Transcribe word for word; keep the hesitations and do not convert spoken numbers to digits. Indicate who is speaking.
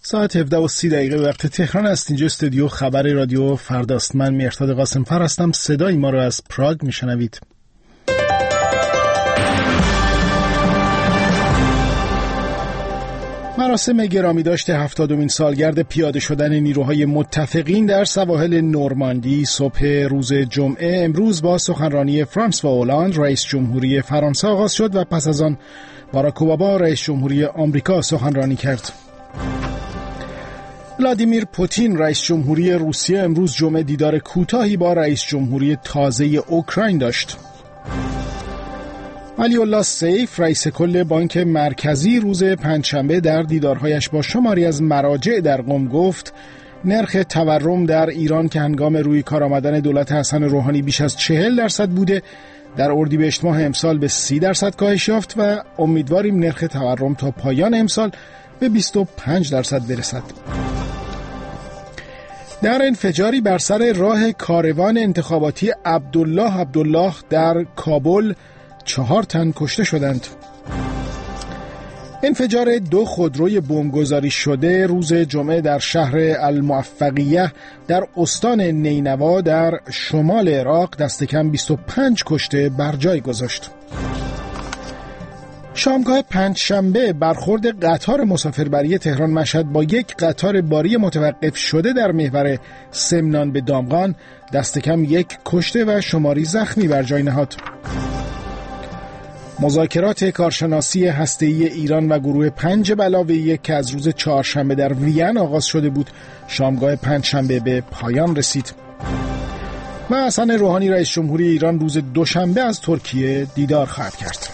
Speaker 1: ساعت هفده و سی دقیقه وقت تهران است. اینجا استودیو خبر رادیو فرداست. من مهرداد قاسم‌فر هستم. صدای ما را از پراگ میشنوید. مراسم گرامی داشته هفتادمین سالگرد پیاده شدن نیروهای متفقین در سواحل نورماندی صبح روز جمعه امروز با سخنرانی فرانسوا هولند رئیس جمهوری فرانسه آغاز شد و پس از آن باراک اوباما رئیس جمهوری آمریکا سخنرانی کرد. ولادیمیر پوتین رئیس جمهوری روسیه امروز جمعه دیدار کوتاهی با رئیس جمهوری تازه اوکراین داشت. علی الله سیف رئیس کل بانک مرکزی روز پنجشنبه در دیدارهایش با شماری از مراجع در قم گفت نرخ تورم در ایران که هنگام روی کار آمدن دولت حسن روحانی بیش از چهل درصد بوده در اردیبهشت ماه امسال به سی درصد کاهش یافت و امیدواریم نرخ تورم تا پایان امسال به بیست و پنج درصد برسد. در انفجاری بر سر راه کاروان انتخاباتی عبدالله عبدالله در کابل چهار تن کشته شدند. انفجار دو خودروی بمبگذاری شده روز جمعه در شهر الموفقیه در استان نینوا در شمال عراق دست کم بیست و پنج کشته بر جای گذاشت. شامگاه پنجشنبه برخورد قطار مسافربری تهران مشهد با یک قطار باری متوقف شده در محور سمنان به دامغان دست کم یک کشته و شماری زخمی بر جای نهاد. مذاکرات کارشناسی هسته‌ای ایران و گروه پنج به علاوه یک که از روز چهارشنبه در وین آغاز شده بود شامگاه پنجشنبه به پایان رسید. و حسن روحانی رئیس جمهوری ایران روز دوشنبه از ترکیه دیدار خواهد کرد.